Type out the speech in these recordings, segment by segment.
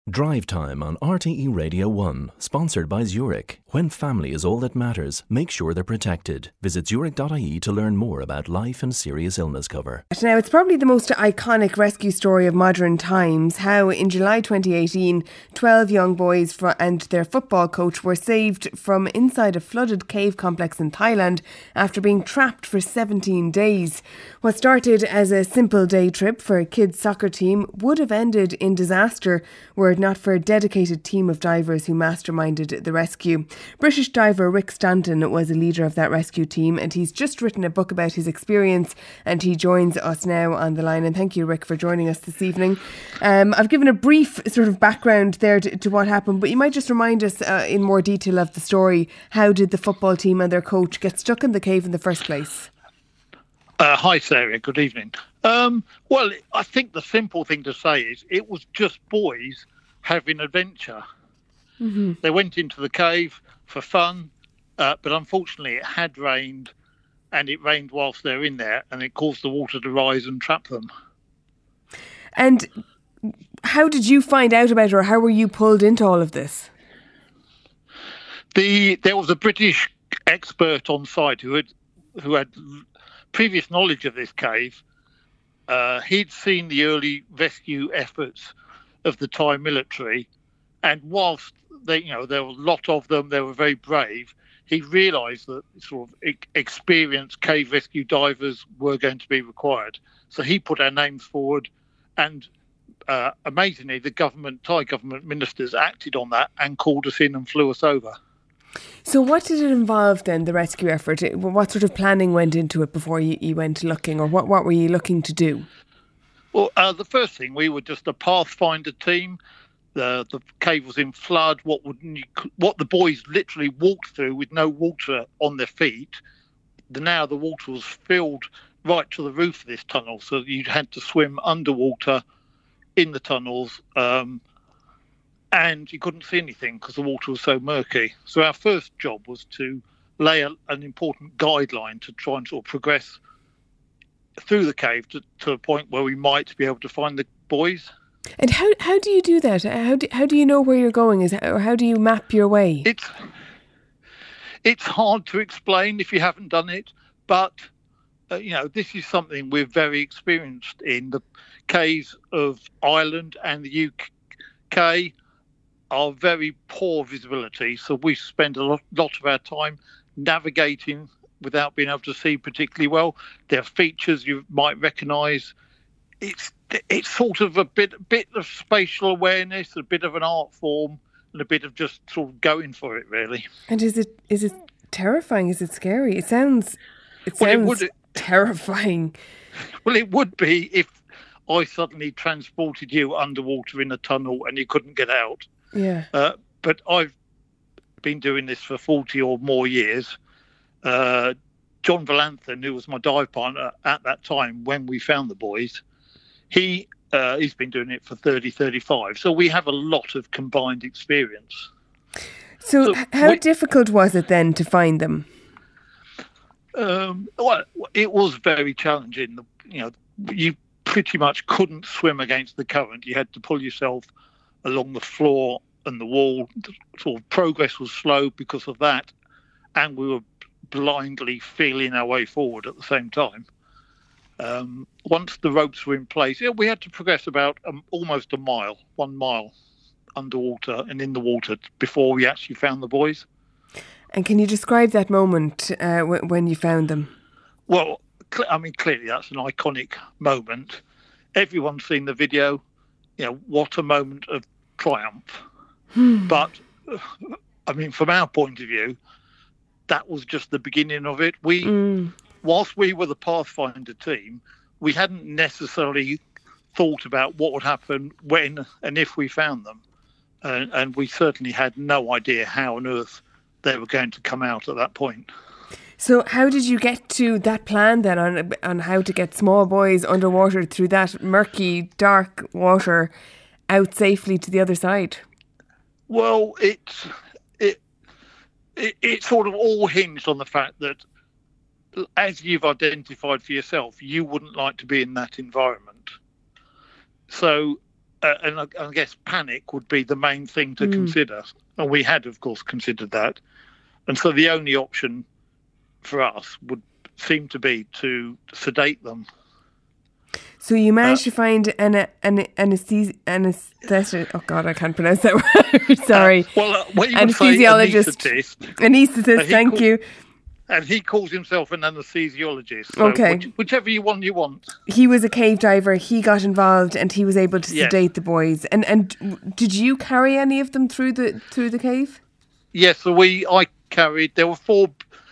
Drive Time on RTE Radio 1, sponsored by Zurich. When family is all that matters, make sure they're protected. Visit zurich.ie to learn more about life and serious illness cover. Now, it's probably the most iconic rescue story of modern times, how in July 2018, 12 young boys and their football coach were saved from inside a flooded cave complex in Thailand after being trapped for 17 days. What started as a simple day trip for a kids' soccer team would have ended in disaster were it not for a dedicated team of divers who masterminded the rescue. British diver Rick Stanton was a leader of that rescue team, and he's just written a book about his experience, and he joins us now on the line. And thank you, Rick, for joining us this evening. I've given a brief sort of background there to what happened, but you might just remind us in more detail of the story. How did the football team and their coach get stuck in the cave in the first place? Hi, Sarah. Good evening. Well, I think the simple thing to say is it was just boys having adventure. Mm-hmm. They went into the cave for fun, but unfortunately it had rained, and it rained whilst they're in there, and it caused the water to rise and trap them. And how did you find out about it, or how were you pulled into all of this? There was a British expert on site who had previous knowledge of this cave. He'd seen the early rescue efforts of the Thai military, and whilst there were a lot of them, they were very brave. He realised that sort of experienced cave rescue divers were going to be required. So he put our names forward, and amazingly, the Thai government ministers acted on that and called us in and flew us over. So what did it involve then, the rescue effort? What sort of planning went into it before you went looking, or what were you looking to do? Well, the first thing, we were just a pathfinder team. The cave was in flood. What the boys literally walked through with no water on their feet. Now the water was filled right to the roof of this tunnel, so you had to swim underwater in the tunnels, and you couldn't see anything because the water was so murky. So our first job was to lay an important guideline to try and sort of progress through the cave to a point where we might be able to find the boys. And how do you do that? How do you know where you're going? Or how do you map your way? It's hard to explain if you haven't done it, but this is something we're very experienced in. The caves of Ireland and the UK are very poor visibility, so we spend a lot of our time navigating without being able to see particularly well. There are features you might recognise. It's sort of a bit of spatial awareness, a bit of an art form, and a bit of just sort of going for it, really. And is it terrifying? Is it scary? It sounds terrifying. Well, it would be if I suddenly transported you underwater in a tunnel and you couldn't get out. Yeah. But I've been doing this for 40 or more years. John Valanthan, who was my dive partner at that time when we found the boys, he's been doing it for 35. So we have a lot of combined experience. So how difficult was it then to find them? Well, it was very challenging. You pretty much couldn't swim against the current. You had to pull yourself along the floor and the wall. Sort of progress was slow because of that, and we were blindly feeling our way forward at the same time. Once the ropes were in place, we had to progress about almost 1 mile underwater and in the water before we actually found the boys. And can you describe that moment when you found them? Well, clearly that's an iconic moment. Everyone's seen the video. What a moment of triumph. But, from our point of view, that was just the beginning of it. Whilst we were the Pathfinder team, we hadn't necessarily thought about what would happen when and if we found them. And we certainly had no idea how on earth they were going to come out at that point. So how did you get to that plan then on how to get small boys underwater through that murky, dark water out safely to the other side? Well, it sort of all hinged on the fact that, as you've identified for yourself, you wouldn't like to be in that environment. So and I guess panic would be the main thing to consider. And we had, of course, considered that. And so the only option for us would seem to be to sedate them. So you managed to find an anesthetic. Oh God, I can't pronounce that word. Sorry. Anesthesiologist. Anaesthetist. Thank you. And he calls himself an anesthesiologist. So okay. Whichever you want. He was a cave diver. He got involved, and he was able to sedate the boys. And did you carry any of them through the cave? Yes. So I carried. There were 4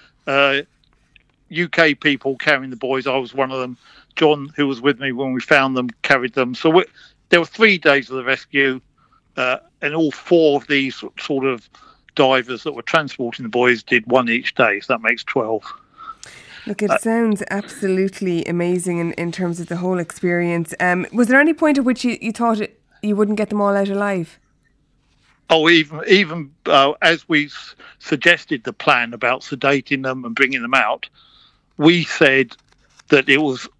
UK people carrying the boys. I was one of them. John, who was with me when we found them, carried them. So there were 3 days of the rescue, and all 4 of these sort of divers that were transporting the boys did 1 each day. So that makes 12. Look, it sounds absolutely amazing in terms of the whole experience. Was there any point at which you thought you wouldn't get them all out alive? Oh, even as we suggested the plan about sedating them and bringing them out, we said that it was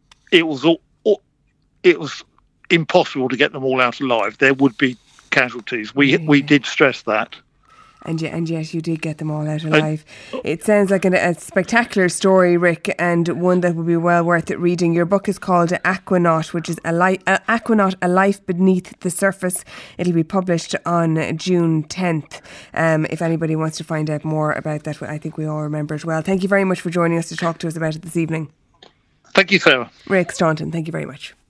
impossible to get them all out alive. There would be casualties. We did stress that. And yet you did get them all out alive. It sounds like a spectacular story, Rick, and one that would be well worth it reading. Your book is called Aquanaut, which is Aquanaut, A Life Beneath the Surface. It'll be published on June 10th. If anybody wants to find out more about that, I think we all remember it well. Thank you very much for joining us to talk to us about it this evening. Thank you, Sarah. Rick Staunton, thank you very much.